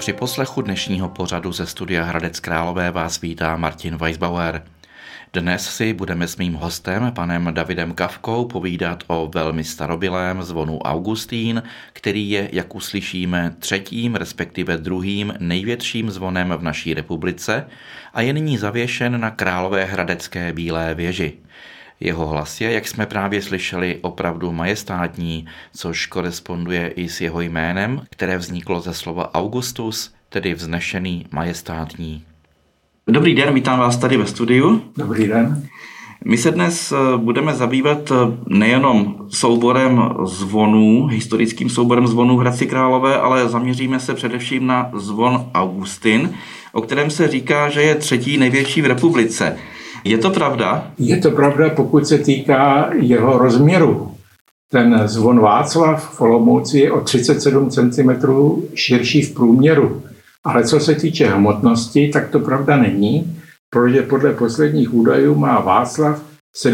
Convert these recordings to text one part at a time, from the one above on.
Při poslechu dnešního pořadu ze studia Hradec Králové vás vítá Martin Weisbauer. Dnes si budeme s mým hostem, panem Davidem Kavkou, povídat o velmi starobylém zvonu Augustín, který je, jak uslyšíme, třetím, respektive druhým největším zvonem v naší republice a je nyní zavěšen na Královéhradecké Bílé věži. Jeho hlas je, jak jsme právě slyšeli, opravdu majestátní, což koresponduje i s jeho jménem, které vzniklo ze slova Augustus, tedy vznešený, majestátní. Dobrý den, vítám vás tady ve studiu. Dobrý den. My se dnes budeme zabývat nejenom souborem zvonů, historickým souborem zvonů v Hradci Králové, ale zaměříme se především na zvon Augustin, o kterém se říká, že je třetí největší v republice. Je to pravda? Je to pravda, pokud se týká jeho rozměru. Ten zvon Václav v Olomouci je o 37 cm širší v průměru. Ale co se týče hmotnosti, tak to pravda není, protože podle posledních údajů má Václav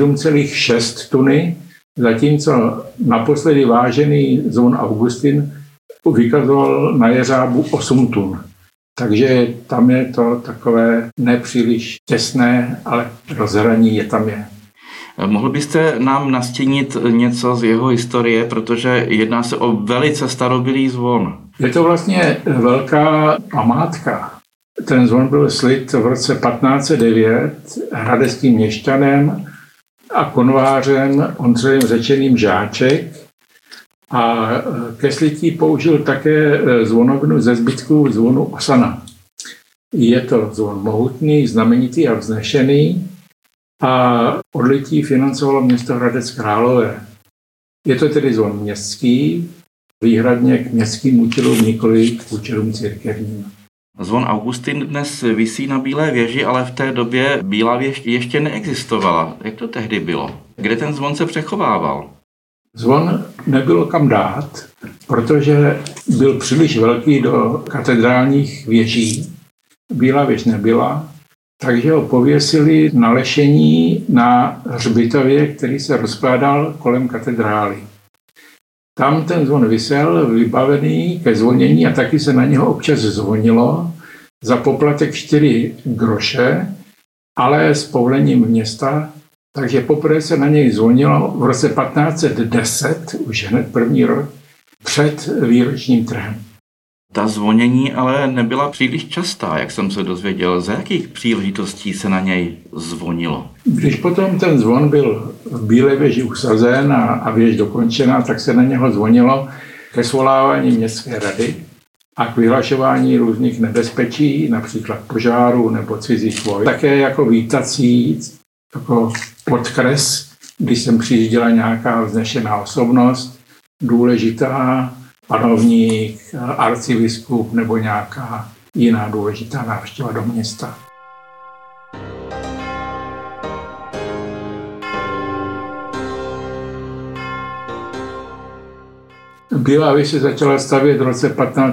7,6 tuny, zatímco naposledy vážený zvon Augustin vykazoval na jeřábu 8 tun. Takže tam je to takové nepříliš těsné, ale rozhraní je tam je. Mohl byste nám nastínit něco z jeho historie, protože jedná se o velice starobylý zvon. Je to vlastně velká památka. Ten zvon byl slit v roce 1509 hradeckým měšťanem a konvářem Ondřejem řečeným Žáček a ke slití použil také zvonovnu ze zbytků zvonu Osana. Je to zvon mohutný, znamenitý a vznešený a odlití financovalo město Hradec Králové. Je to tedy zvon městský, výhradně k městským účelům, nikoli k účelům církevním. Zvon Augustin dnes visí na Bílé věži, ale v té době Bílá věž ještě neexistovala. Jak to tehdy bylo? Kde ten zvon se přechovával? Zvon nebylo kam dát, protože byl příliš velký do katedrálních věží. Bílá věž nebyla, takže ho pověsili na lešení na hřbitově, který se rozkládal kolem katedrály. Tam ten zvon visel, vybavený ke zvonění a taky se na něho občas zvonilo za poplatek 4 groše, ale s povolením města. Takže poprvé se na něj zvonilo v roce 1510, už hned první rok, před výročním trhem. Ta zvonění ale nebyla příliš častá, jak jsem se dozvěděl. Za jakých příležitostí se na něj zvonilo? Když potom ten zvon byl v Bílé věži usazen a věž dokončena, tak se na něho zvonilo ke svolávání městské rady a k vyhlašování různých nebezpečí, například požáru nebo cizích vojsk. Také jako vítací, jako podkres, když sem přijížděla nějaká vznešená osobnost, důležitá, panovník, arcibiskup nebo nějaká jiná důležitá návštěva do města. Bílá věž se začala stavět v roce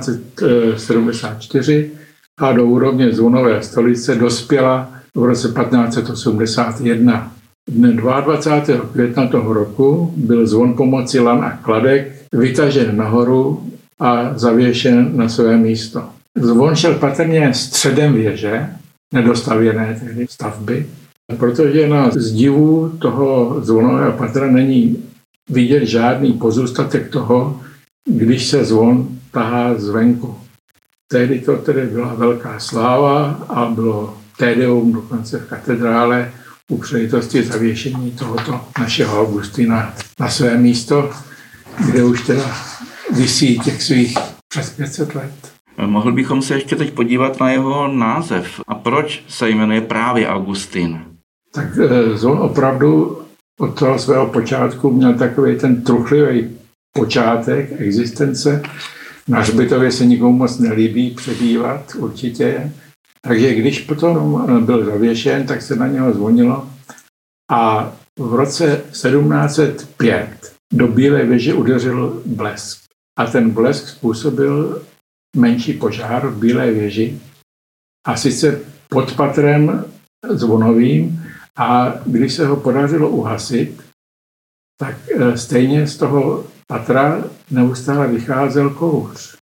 1574 a do úrovně zvonové stolice dospěla v roce 1581. Dne 22. května toho roku byl zvon pomocí lan a kladek vytažen nahoru a zavěšen na své místo. Zvon šel patrně středem věže, nedostavěné tehdy stavby, protože na zdivu toho zvonového patra není vidět žádný pozůstatek toho, když se zvon tahá zvenku. Tehdy to tedy byla velká sláva a bylo tédeum dokonce v katedrále u příležitosti zavěšení tohoto našeho Augustina na své místo, kde už teda visí těch svých přes 500 let. Mohl bychom se ještě teď podívat na jeho název. A proč se jmenuje právě Augustin? Tak zvon opravdu od toho svého počátku měl takový ten truchlivý počátek existence. Na hřbitově se nikomu moc nelíbí přebývat, určitě. Takže když potom byl zavěšen, tak se na něho zvonilo a v roce 1705 do Bílé věže udeřil blesk. A ten blesk způsobil menší požár v Bílé věži a sice pod patrem zvonovým a když se ho podařilo uhasit, tak stejně z toho patra neustále vycházel kouř.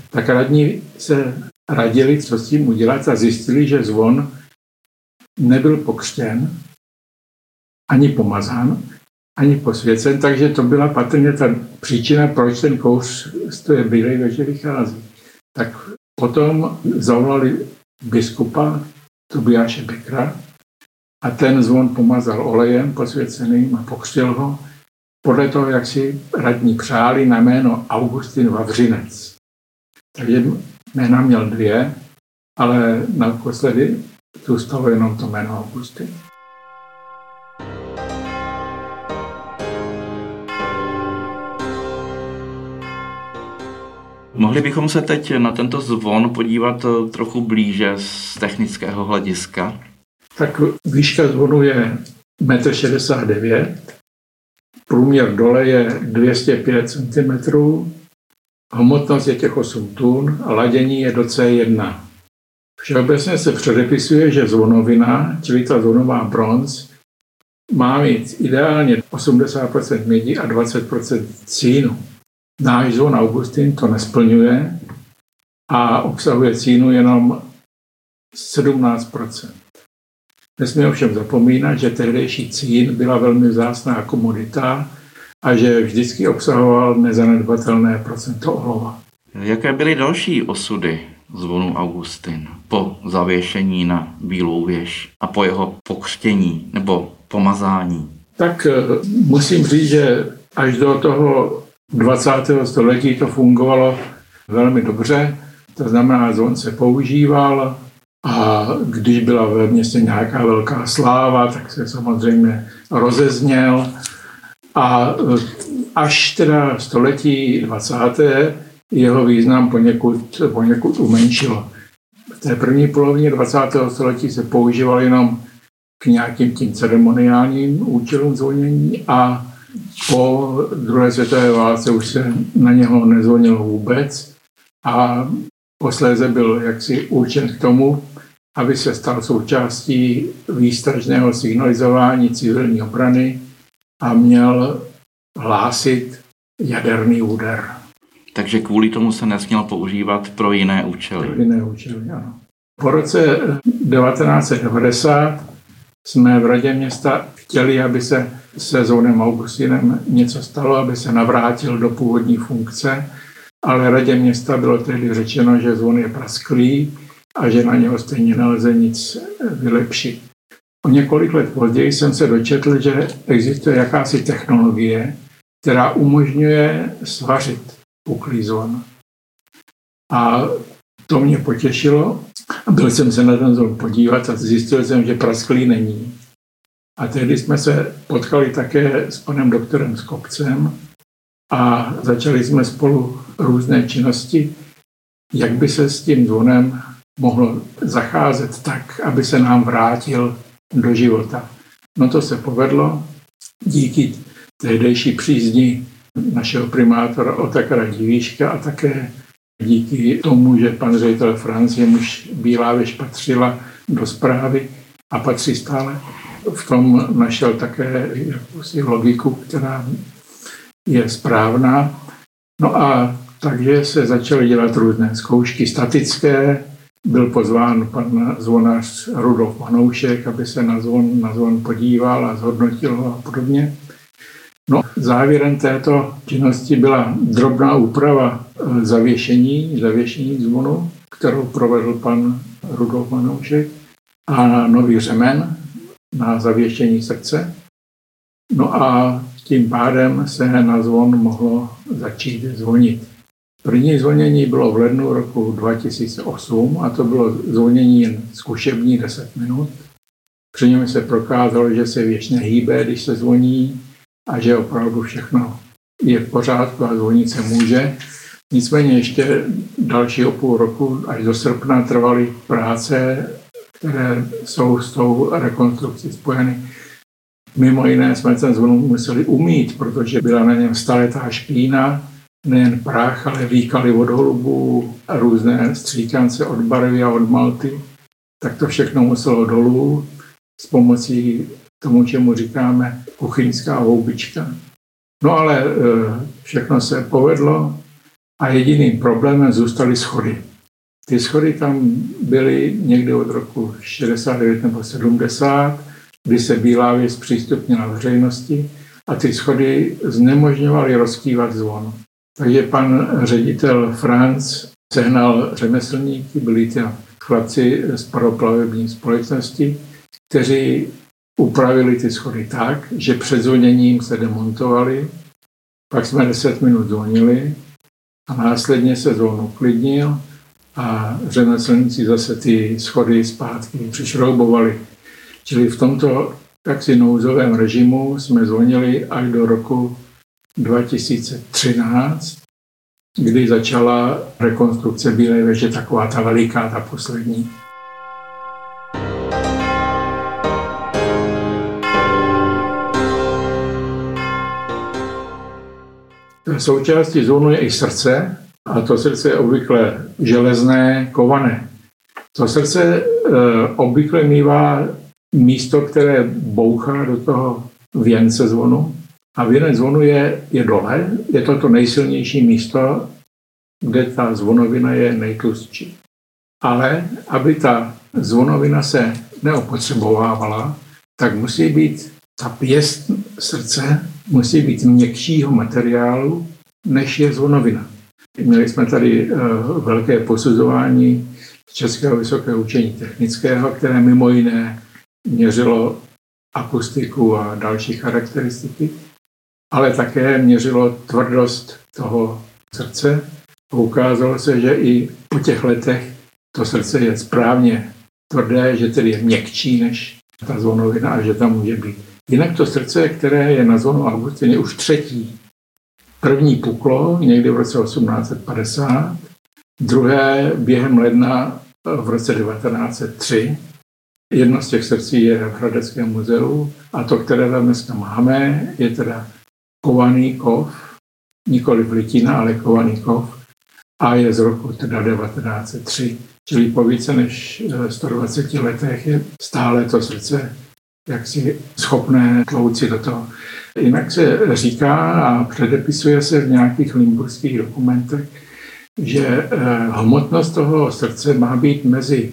tak radní se radili, co s tím udělat a zjistili, že zvon nebyl pokřtěn, ani pomazán, ani posvěcen, takže to byla patrně ta příčina, proč ten kouř z té Bílé věže vychází. Tak potom zavolali biskupa Tobiáše Bekra a ten zvon pomazal olejem posvěceným a pokřtil ho podle toho, jak si radní přáli, na jméno Augustin Vavřinec. Takže jména měl 2, ale naposledy zůstalo jenom to jméno Augustin. Mohli bychom se teď na tento zvon podívat trochu blíže z technického hlediska? Tak výška zvonu je 1,69 m, průměr dole je 205 cm, hmotnost je těch 8 tun a ladění je do C1. Všeobecně se předepisuje, že zvonovina, čili ta zvonová bronz, má mít ideálně 80% mědi a 20% cínu. Náš zvon Augustin to nesplňuje a obsahuje cínu jenom 17%. Nesmíme ovšem zapomínat, že tehdejší cín byla velmi vzácná komodita a že vždycky obsahoval nezanedbatelné procento olova. Jaké byly další osudy zvonu Augustin po zavěšení na Bílou věž a po jeho pokřtění nebo pomazání? Tak musím říct, že až do toho 20. století to fungovalo velmi dobře. To znamená, zvon se používal a když byla ve městě nějaká velká sláva, tak se samozřejmě rozezněl. A až teda století 20. jeho význam poněkud umenšilo. V té první polovině 20. století se používal jenom k nějakým tím ceremoniálním účelům zvonění a po druhé světové válce už se na něho nezvonilo vůbec a posléze byl jaksi určen k tomu, aby se stal součástí výstražného signalizování civilní obrany a měl hlásit jaderný úder. Takže kvůli tomu se nesměl používat pro jiné účely. Pro jiné účely, ano. Po roce 1990 jsme v radě města chtěli, aby se zvonem Augustinem něco stalo, aby se navrátil do původní funkce, ale radě města bylo tehdy řečeno, že zvon je prasklý a že na něho stejně nelze nic vylepšit. O několik let později jsem se dočetl, že existuje jakási technologie, která umožňuje svařit puklý zvon. A to mě potěšilo. Byl jsem se na ten zvon podívat a zjistil jsem, že prasklý není. A tehdy jsme se potkali také s panem doktorem Skopcem a začali jsme spolu různé činnosti, jak by se s tím zvonem mohlo zacházet tak, aby se nám vrátil do života. No to se povedlo díky tehdejší přízni našeho primátora Otakara Divíška a také díky tomu, že pan ředitel Franc, jemuž Bílá věž patřila do správy a patří stále, v tom našel také jakousi logiku, která je správná. No a takže se začaly dělat různé zkoušky statické. Byl pozván pan zvonář Rudolf Manoušek, aby se na zvon podíval a zhodnotil ho a podobně. No, závěrem této činnosti byla drobná úprava zavěšení zvonu, kterou provedl pan Rudolf Manoušek, a nový řemen na zavěšení srdce. No a tím pádem se na zvon mohlo začít zvonit. První zvonění bylo v lednu roku 2008 a to bylo zvonění jen zkušební 10 minut. Při něm se prokázalo, že se věž nehýbe, když se zvoní a že opravdu všechno je v pořádku a zvonit se může. Nicméně ještě dalšího půl roku až do srpna trvaly práce, které jsou s tou rekonstrukcí spojeny. Mimo jiné jsme ten zvon museli umýt, protože byla na něm staletá špína, nejen prach, ale výkaly od holubů a různé stříkance od barvy a od malty. Tak to všechno muselo dolů s pomocí tomu, čemu říkáme kuchyňská houbička. No ale všechno se povedlo a jediným problémem zůstaly schody. Ty schody tam byly někdy od roku 69 nebo 70, kdy se Bílá věc zpřístupnila veřejnosti a ty schody znemožňovaly rozkývat zvon. Takže pan ředitel Franc sehnal řemeslníky, byli to chlapci z paroplavební společnosti, kteří upravili ty schody tak, že před zvoněním se demontovali, pak jsme 10 minut zvonili a následně se zvon uklidnil a řemeslníci zase ty schody zpátky přišroubovali. Čili v tomto taksi nouzovém režimu jsme zvonili až do roku 2013, kdy začala rekonstrukce Bílé věže, taková ta veliká, ta poslední. Součástí zvonu je i srdce, a to srdce je obvykle železné, kované. To srdce obvykle mívá místo, které bouchá do toho věnce zvonu. A věnec zvonu je dole, je to nejsilnější místo, kde ta zvonovina je nejtlustší. Ale aby ta zvonovina se neopotřebovávala, tak musí být ta pěst srdce musí být měkčího materiálu, než je zvonovina. Měli jsme tady velké posuzování Českého vysokého učení technického, které mimo jiné měřilo akustiku a další charakteristiky, ale také měřilo tvrdost toho srdce. Ukázalo se, že i po těch letech to srdce je správně tvrdé, že tedy je měkčí než ta zvonovina a že tam může být. Jinak to srdce, které je na zvonu Augustině už třetí. První puklo někdy v roce 1850, druhé během ledna v roce 1903. Jedno z těch srdcí je v Hradeckém muzeu a to, které tam dneska máme, je teda kovaný kov, nikoli litina, ale kovaný kov a je z roku teda 1903. Čili po více než 120 letech je stále to srdce jaksi schopné tlouci do toho. Jinak se říká a předepisuje se v nějakých limburských dokumentech, že hmotnost toho srdce má být mezi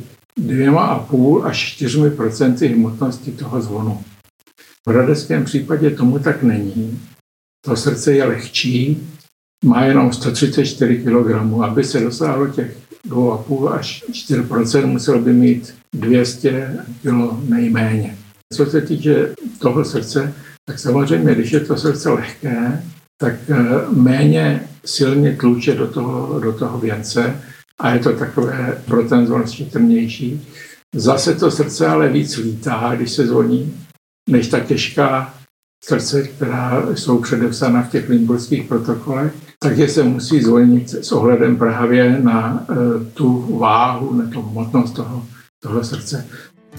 2,5 až 4% hmotnosti toho zvonu. V hradeckém případě tomu tak není. To srdce je lehčí, má jenom 134 kg. Aby se dosáhlo těch 2,5 až 4%, musel by mít 200 kg nejméně. Co se týče toho srdce, tak samozřejmě, když je to srdce lehké, tak méně silně tluče do toho věnce a je to takové pro ten zvon štětrnější. Zase to srdce ale víc lítá, když se zvoní, než ta těžká srdce, která jsou předepsána v těch limburských protokolech, takže se musí zvonit s ohledem právě na tu váhu, na tu hmotnost toho srdce.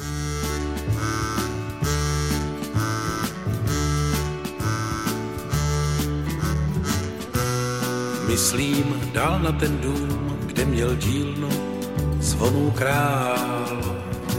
Myslím dál na ten dům, kde měl dílnu zvonů král.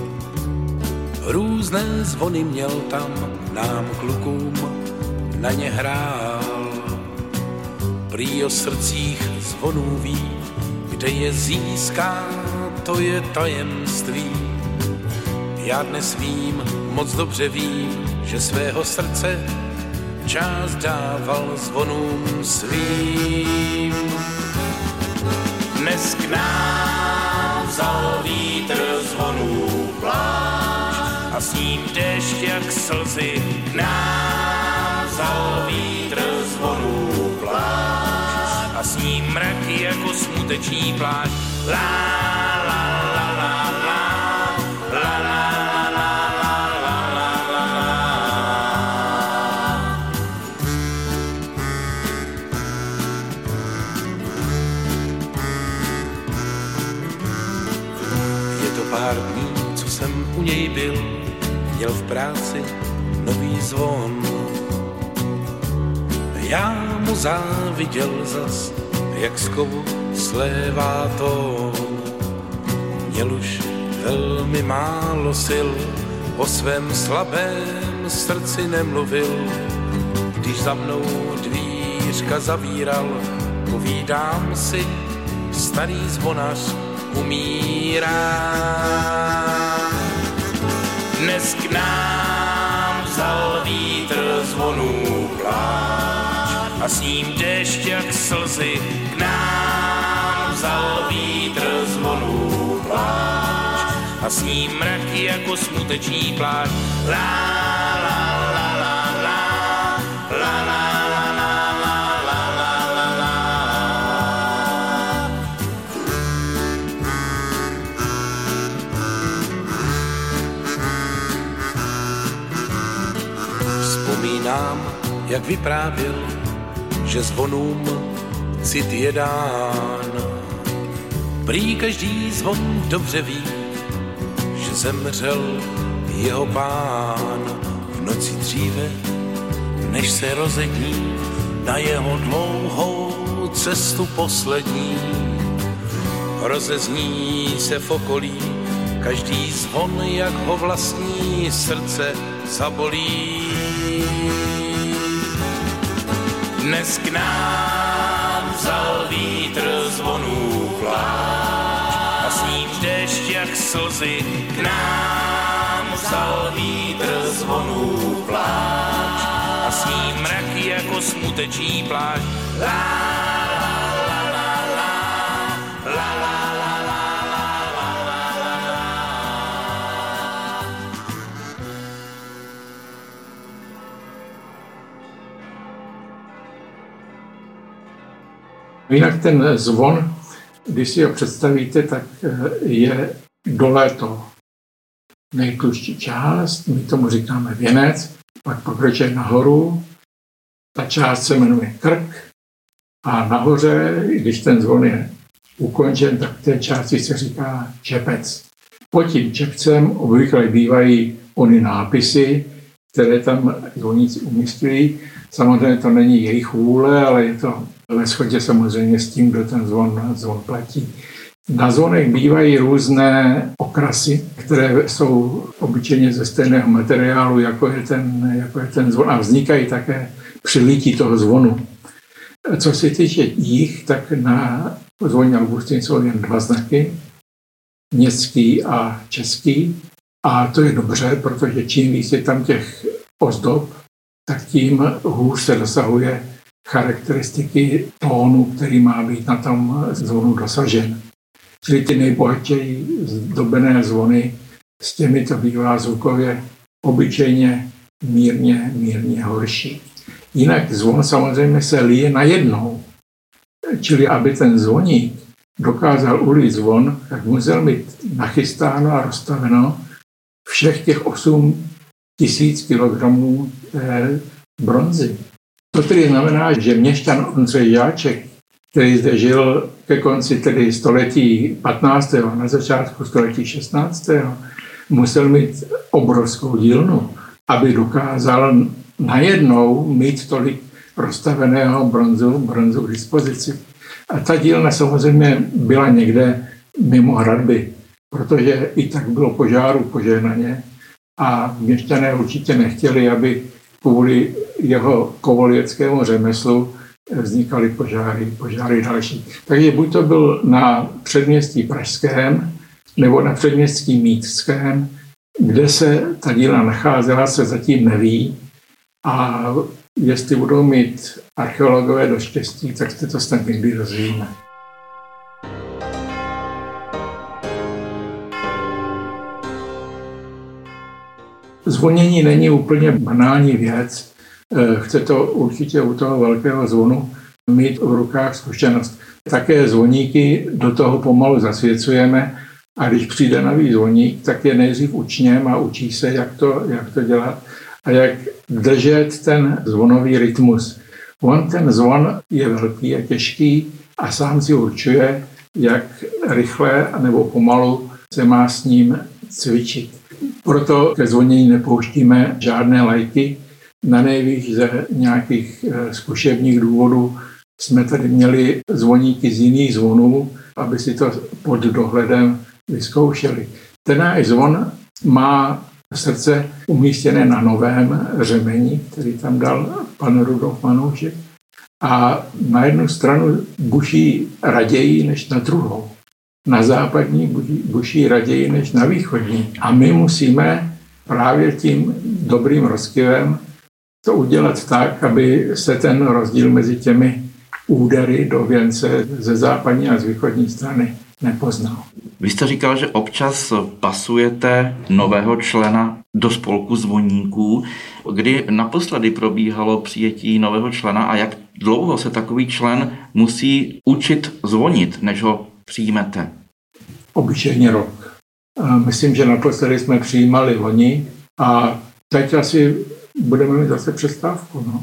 Různé zvony měl tam, nám klukům na ně hrál. Prý o srdcích zvonů ví, kde je získá, to je tajemství. Já dnes vím, moc dobře vím, že svého srdce část dával zvonům svým. Dnes k nám vzal vítr zvonů plášť a s ním déšť jak slzy. K nám vzal vítr zvonů plášť a s ním mraky jako smuteční plášť. La la la la la la la. Pár dní, co jsem u něj byl, měl v práci nový zvon. Já mu záviděl zas, jak z kovu slévá to. Měl už velmi málo sil, o svém slabém srdci nemluvil. Když za mnou dvířka zavíral, povídám si, starý zvonař umírá. Dnes k nám vzal vítr zvonů pláč a s ním déšť jak slzy. K nám vzal vítr zvonů pláč a s ním mrak jako smuteční pláč. Vzpomínám, jak vyprávěl, že zvonům cit je dán. Prý každý zvon dobře ví, že zemřel jeho pán v noci dříve, než se rozední na jeho dlouhou cestu poslední. Rozezní se v okolí každý zvon, jak ho vlastní srdce zabolí. Dnes k nám vzal vítr zvonů pláč a s ním déšť jak slzy. K nám vzal vítr zvonů pláč a s ním mrak jako smuteční pláč. Jinak ten zvon, když si ho představíte, tak je dole to nejtlustší část, my tomu říkáme věnec, pak pokračuje nahoru, ta část se jmenuje krk a nahoře, když ten zvon je ukončen, tak té části se říká čepec. Pod tím čepcem obvykle bývají ony nápisy, které tam zvoníci umístili. Samozřejmě to není jejich vůle, ale je to ve shodě samozřejmě s tím, kdo ten zvon platí. Na zvonech bývají různé okrasy, které jsou obyčejně ze stejného materiálu, jako je ten zvon, a vznikají také při lití toho zvonu. Co se týče jich, tak na zvoně Augustin jsou jen 2 znaky, městský a český. A to je dobře, protože čím víc je tam těch ozdob, tak tím hůř se dosahuje charakteristiky tónu, který má být na tom zvonu dosažen. Čili ty nejbohatěji zdobené zvony, s těmi to bývá zvukově obyčejně mírně horší. Jinak zvon samozřejmě se lije najednou. Čili aby ten zvoník dokázal ulít zvon, tak musel mít nachystáno a rozstaveno všech těch 8 000 kilogramů bronzy. To tedy znamená, že měšťan Ondřej Žáček, který zde žil ke konci tedy století 15. a na začátku století 16. musel mít obrovskou dílnu, aby dokázal najednou mít tolik rozstaveného bronzu k dispozici. A ta dílna samozřejmě byla někde mimo hradby, protože i tak bylo požáru požehnaně a měšťané určitě nechtěli, aby kvůli jeho kovolěckému řemeslu vznikaly požáry další. Takže buď to byl na předměstí pražském, nebo na předměstí mýtském, kde se ta dílna nacházela, se zatím neví. A jestli budou mít archeologové do štěstí, tak se to snad někdy dozvíme. Zvonění není úplně banální věc. Chce to určitě u toho velkého zvonu mít v rukách zkušenost. Také zvoníky do toho pomalu zasvěcujeme a když přijde nový zvoník, tak je nejdřív učněm a učí se, jak to dělat a jak držet ten zvonový rytmus. Ten zvon je velký a těžký a sám si určuje, jak rychle nebo pomalu se má s ním cvičit. Proto ke zvonění nepouštíme žádné lajky. Na nejvýš ze nějakých zkušebních důvodů jsme tady měli zvoníky z jiných zvonů, aby si to pod dohledem vyzkoušeli. Ten náš zvon má srdce umístěné na novém řemeni, který tam dal pan Rudolf Manoušek. a na jednu stranu buší raději než na druhou. Na západní buší raději než na východní. A my musíme právě tím dobrým rozkyvem to udělat tak, aby se ten rozdíl mezi těmi údery do věnce ze západní a z východní strany nepoznal. Vy jste říkal, že občas pasujete nového člena do spolku zvoníků. Kdy naposledy probíhalo přijetí nového člena a jak dlouho se takový člen musí učit zvonit, než ho přijmete? Obyčejně rok. Myslím, že naposledy jsme přijímali loni a teď asi budeme mít zase přestávku. No.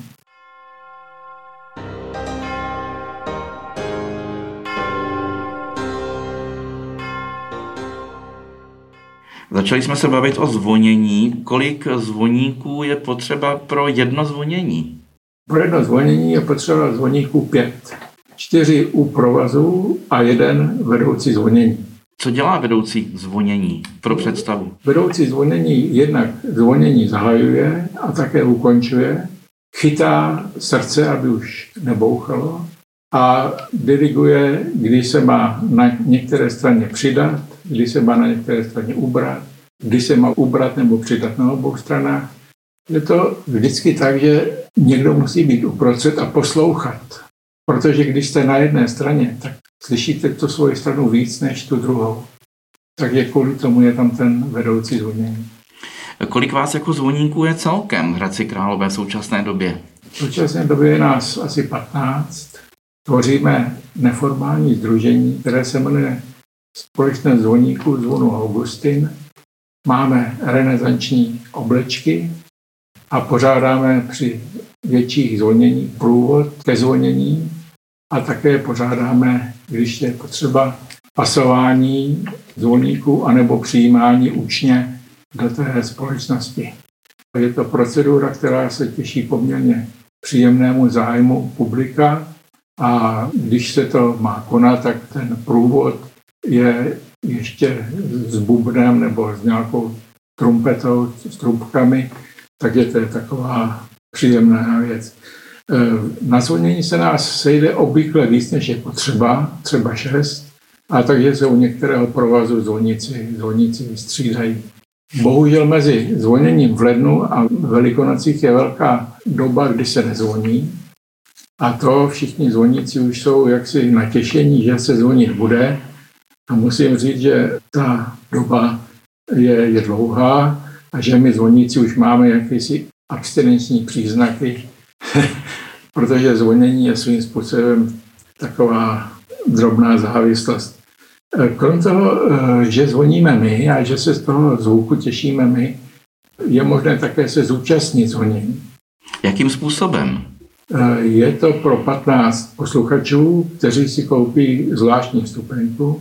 Začali jsme se bavit o zvonění. Kolik zvoníků je potřeba pro jedno zvonění? Pro jedno zvonění je potřeba zvoníků 5. 4 u provazu a 1 vedoucí zvonění. Co dělá vedoucí zvonění pro představu? Vedoucí zvonění jednak zvonění zahajuje a také ukončuje, chytá srdce, aby už nebouchalo a diriguje, kdy se má na některé straně přidat, kdy se má na některé straně ubrat, kdy se má ubrat nebo přidat na obou stranách. Je to vždycky tak, že někdo musí být uprostřed a poslouchat. Protože když jste na jedné straně, tak slyšíte tu svoji stranu víc než tu druhou. Takže kvůli tomu je tam ten vedoucí zvonění. Kolik vás jako zvoníků je celkem v Hradci Králové v současné době? V současné době je nás asi 15. Tvoříme neformální sdružení, které se jmenuje Společnost zvoníků zvonu Augustin. Máme renesanční oblečky a pořádáme při větších zvonění průvod ke zvonění a také pořádáme, když je potřeba, pasování zvoníků anebo přijímání učně do té společnosti. Je to procedura, která se těší poměrně příjemnému zájmu publika a když se to má konat, tak ten průvod je ještě s bubnem nebo s nějakou trumpetou, s trumpkami, takže to je taková příjemná věc. Na zvonění se nás sejde obvykle víc, než je potřeba, třeba 6, a takže se u některého provazu zvoníci vystřídají. Bohužel mezi zvoněním v lednu a Velikonocích je velká doba, kdy se nezvoní. A to všichni zvoníci už jsou jaksi natěšení, že se zvonit bude. A musím říct, že ta doba je dlouhá a že my zvoníci už máme jakýsi abstinenční příznaky, protože zvonění je svým způsobem taková drobná závislost. Krom toho, že zvoníme my a že se z toho zvuku těšíme my, je možné také se zúčastnit zvonění. Jakým způsobem? Je to pro 15 posluchačů, kteří si koupí zvláštní vstupenku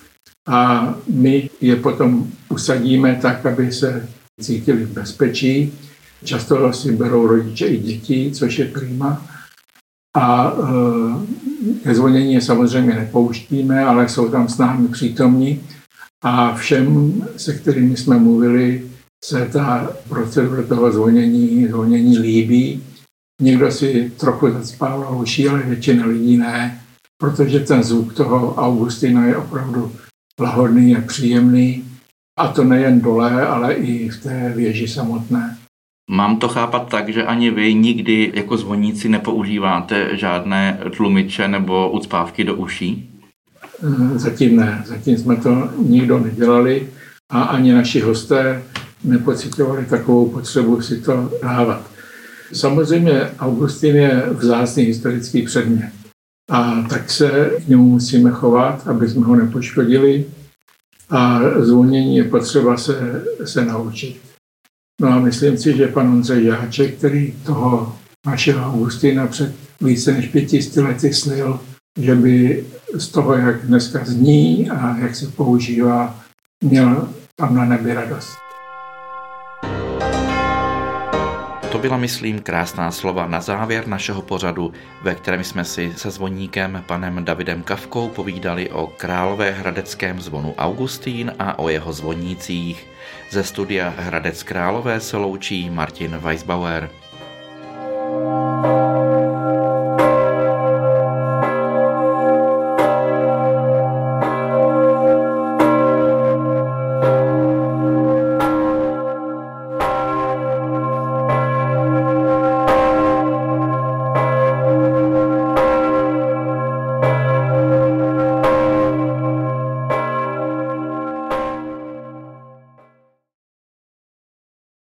a my je potom usadíme tak, aby se cítili v bezpečí. Často si berou rodiče i děti, což je prima. A ke zvonění je samozřejmě nepouštíme, ale jsou tam s námi přítomní a všem, se kterými jsme mluvili, se ta procedura toho zvonění líbí. Někdo si trochu zacpává uší, ale většina lidí ne, protože ten zvuk toho Augustina je opravdu lahodný a příjemný. A to nejen dole, ale i v té věži samotné. Mám to chápat tak, že ani vy nikdy jako zvoníci nepoužíváte žádné tlumiče nebo ucpávky do uší? Zatím ne. Zatím jsme to nikdo nedělali a ani naši hosté nepocitovali takovou potřebu si to dávat. Samozřejmě Augustin je vzácný historický předmět a tak se k němu musíme chovat, aby jsme ho nepoškodili a zvonění je potřeba se naučit. No a myslím si, že pan Ondřej Jáček, který toho našeho Augustina před více než 500 lety slil, že by z toho, jak dneska zní a jak se používá, měl tam na nebi radost. To byla, myslím, krásná slova na závěr našeho pořadu, ve kterém jsme si se zvoníkem panem Davidem Kafkou povídali o královéhradeckém zvonu Augustín a o jeho zvonících. Ze studia Hradec Králové se loučí Martin Weisbauer.